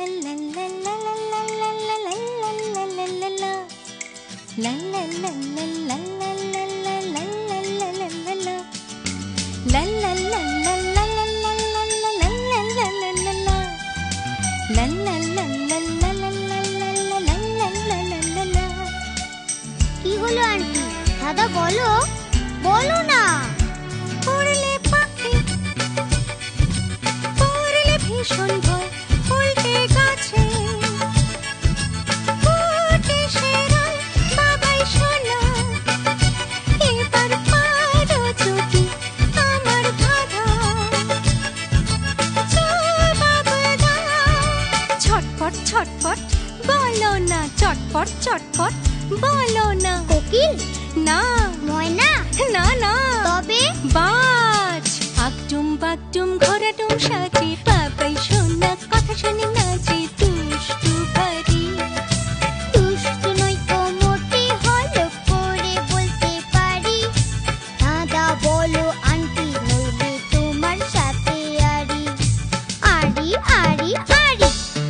কি হলো আন্টি? দাদা বলো বলো না। পড়লে পাখি পড়লে ভীষণ ভয়, উল্টে গাছে উঠে সেরাই বাবাই শোনা, এবার পারো যদি আমার ধাঁধা, বাবা ছটপট ছটপট বলো না, চটপট চটপট বলো না। কোকিল না, ময়না না না, তবে বাজ। আগডুম বাগডুম ঘোরাডুম সাজে, বাবাই শোনা কথা শুনে নাচে, দুষ্টু ভারী। দুষ্টু নই তো মোটে, হলো করে বলতে পারি। দাদা বলো আন্টি, নইলে তোমার সাথে আড়ি আড়ি আড়ি আড়ি।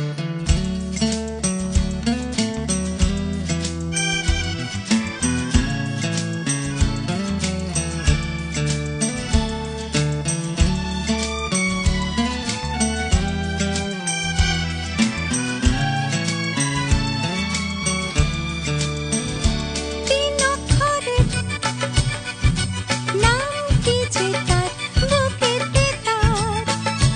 তিন অক্ষরের নাম কি যে তার, বুকেতে তার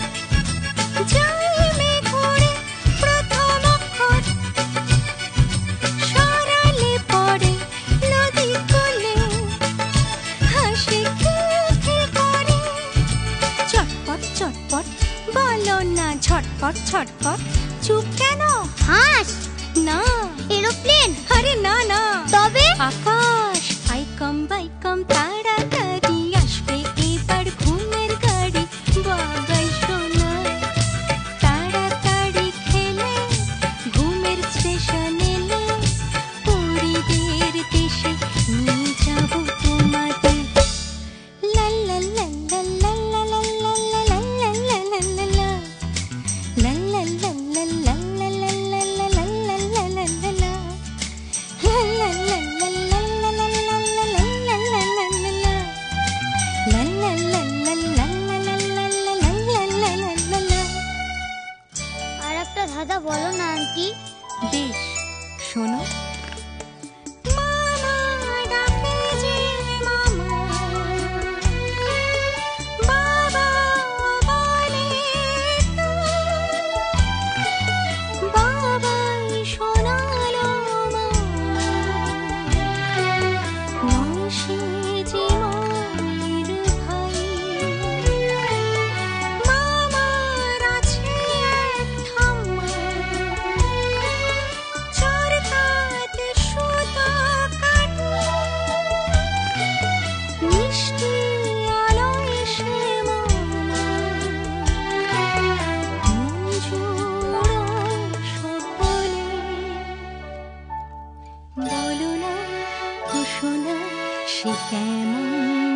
জন্মে ঘোরে প্রথম অক্ষর, সরালে পড়ে নদী কোলে, হাসি খিলখিল করে। চটপট চটপট বলো না, ঝটপট ছটপট। চুপ কেন? হাঁস না, এরোপ্লেন আরে না না, তবে আকাশ। আইকম বাইকম তাড়াতাড়ি আসবে এবার ঘুমের গাড়ি, বাবাই শোনা তাড়াতাড়ি খেলে ঘুমের স্টেশন এলে, পরিদের দেশে নিয়ে যাব তোমাদের। লা লা লা লা লা লা লা লা লা লা লা লা লা লা। La la la la la la la la la la la la la la la. La la la la la la la la la la la la la la la. La la la la la la la la la la la la la la. আর একটা ধাঁধা বলো না aunty. বেশ, শোনো। মামা ডাকে যে মামা, বাবা বলে তো, বাবাই শোনালো মামা, নয় সে যে মায়ের ভাই। মামার আছে এক ঠাম্মা, চরকাতে সুতো কাটে, মিষ্টি আলোয় সে মামা মঞ্জুর সকলে। বলো না, শোনা সে কেমন